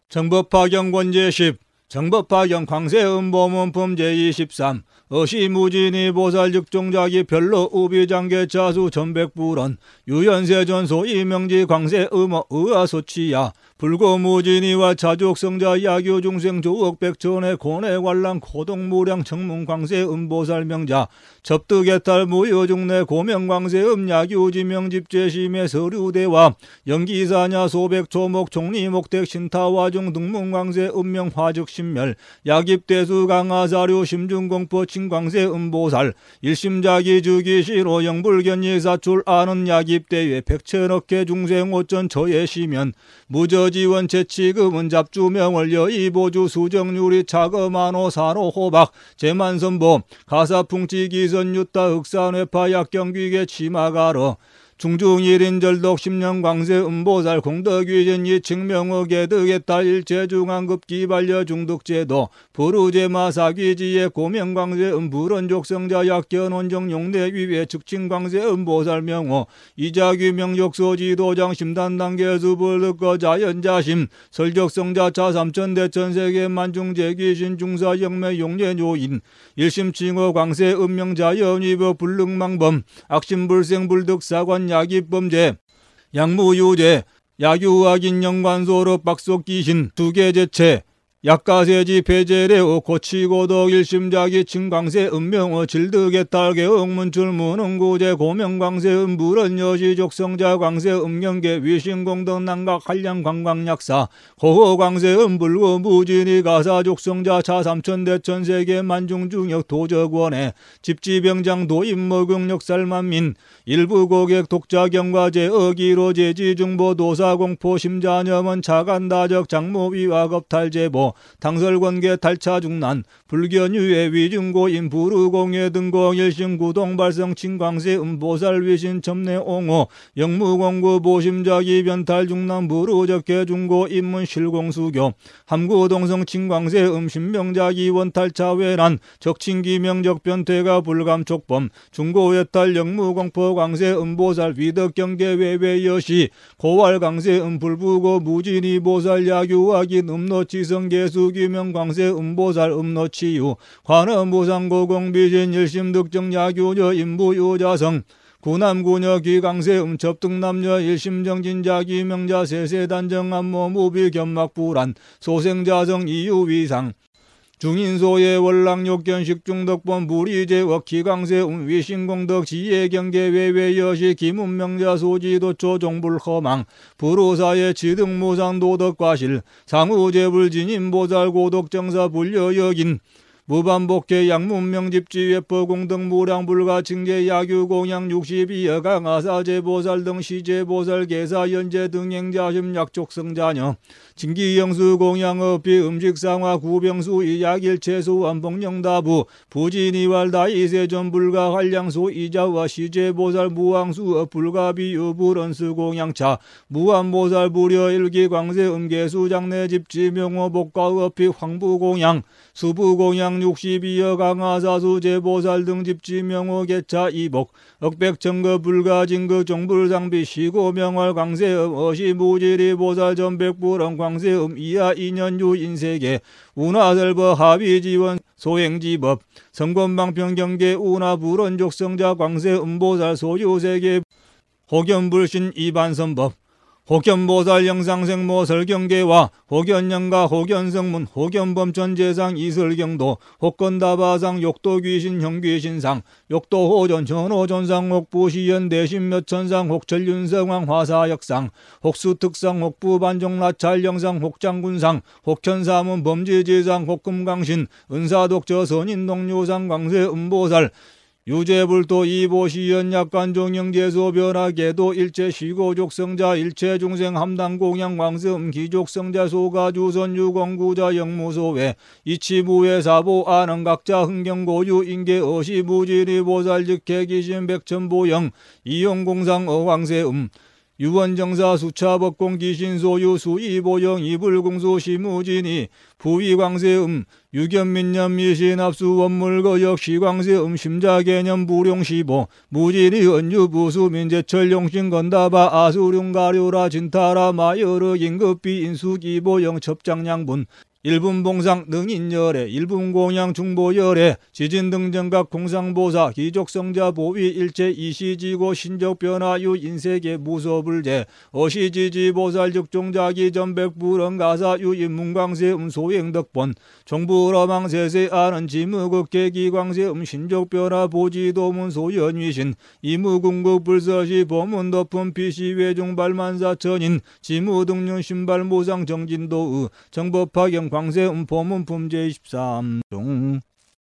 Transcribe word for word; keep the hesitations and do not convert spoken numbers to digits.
정법화경 권제십 정법화경 광세음보문품 제이십삼 어시무진이 보살즉종자기 별로 우비장계 자수 전백불원 유연세전 소이명지 광세음어 의아소치야 불고무진이와 자족성자 야교중생 조억백천의 고내관람 고동무량 청문 광세음보살명자 접득의탈 무효중내 고명광세음 야교지명집제심의 서류대와 연기사냐 소백초목 종리목택 신타화중 등문광세음명 화즉신멸 야깁대수 강하사료 심중공포 광세음보살 일심자기 주기시로 영불견이사출 아는 야깁대회 백천억개 중생 오천 처예시면 무저지원 채치금은 잡주명월 여의보주 수정유리 차거만호 산호 호박 제만선보 가사풍치기선 유타 흑산회파 약경귀계 치마가러 중중일인절독 십년 광세음보살 공덕위전이 증명의 개득의 딸 일체중앙급 기발려 중득제도 부르제마사귀지의 고명광세음 불원족성자 약견원정 용내위회 즉칭광세음보살 명호 이자귀 명족소지도장 심단단계수불득거 자연자심 설적성자 차삼천대천세계 만중재기신 중사영매 용례요인 일심칭호 광세음명자연위법 불능망범 악심불생불득사관 야기범죄, 약무유죄, 야규악인 영관소록 박속귀신, 두개제체, 약가세지 폐제레오 고치고독 일심자기 칭광세 음명어 질득의 딸개 억문출 무능구제 고명광세 음불언 여시족성자 광세 음경계 위신공덕 난각 한량 관광약사 고호광세 음불고 무진이 가사족성자 차삼천대천세계 만중중역 도적원에 집지병장 도임모경력 살만민 일부 고객 독자경과제 어기로 제지중보 도사공포 심자념은 차간다적 장모위와 겁탈제보 당설권계 탈차중난 불견유해 위중고인 부르공예 등공 일심구동발성 친광세 음보살 위신 첨내옹호 영무공구 보심자기 변탈중난 부르적계 중고 인문 실공수교 함구동성 친광세 음신명자기 원탈차외란 적친기명적 변태가 불감촉범 중고외탈 영무공포 광세 음보살 위덕경계 외외여시 고활광세 음불부고 무진이 보살 야규악인 음노치성계 수기명 광세 음보살 음노치유 관음보상고공비신 일심득정 야규녀 인부유자성 구남구녀 귀광세 음첩등남녀 일심정진자기 명자 세세단정암모 무비견막불안 소생자성 이유위상 중인소의 월락욕견식 중덕본 무리제억 기광세 음위신공덕 지혜경계 외외여시 기문명자 소지도초 종불허망 불호사의 지등무상 도덕과실 상우제불진인보살 고독정사 불려여긴 무반복계 양문명집지회법 공덕무량불가 징계 야규공양 육십이여 강아사제보살 등 시제보살 계사연제 등행자심 약족성자녀 징기영수 공양업비 음식상화 구병수 이약일체수 안봉영다부 부진이왈다 이세전불가 한량소 이자와 시제보살 무왕수 불가비 유불언수 공양차 무한보살 부려 일기광세 음계수장내 집지명호 복가업비 황부공양 수부공양 육십이여 강하사수 제보살 등 집지명호 개차 이복 억백청거 불가진거 종불상비 시고명활 광세음 어시무지리 보살 전백불언 광세음 이하 이년유 인세계 운하설버 하비지원 소행지법 성권방평경계 운하불원족성자 광세음보살 소유세계 혹연불신 이반선법 혹연보살 영상생모 설경계와 혹연영가 혹연성문 혹연범천재상 이설경도 혹건다바상 욕도귀신 형귀신상 욕도호전 전호전상 혹부시연 대신몇천상 혹철윤성왕 화사역상 혹수특상 혹부반종라찰영상 혹장군상 혹현사문 범지지상 혹금강신 은사독저 선인동유상 광세음보살 유재불도 이보시연 약관종영제소 변화계도 일체시고족성자 일체중생 함당공양 광세음 기족성자 소가주선 유공구자 영무소외 이치부회 사보 아능각자 흥경고유 인계 어시무지리 보살즉계기신 백천보영 이용공상 어광세음 유원정사 수차법공 기신소유 수의보영 이불공소 시무진이 부위광세음 유견민년 미신합수 원물거역 시광세음 심자개념 부룡시보 무진이 은유부수 민재철 용신 건다바 아수룡가료라 진타라 마여르 임급비 인수기보 영첩장량분 일분봉상 능인열애 일분공양 중보열애 지진등정각 공상보사 기족성자 보위 일체 이시지고 신적변화유 인세계 무소불제 어시지지보살 즉종자기 전백불언가사유 인문광세 음소행덕본 정부러망세세 아는 지무극계기광세 음신적변화 보지도문 소연위신 이무궁극 불서시 보문덮은 피시외중 발만사천인 지무등륜 신발모상 정진도의 정법화경 광세 음포문 품제 이십삼 종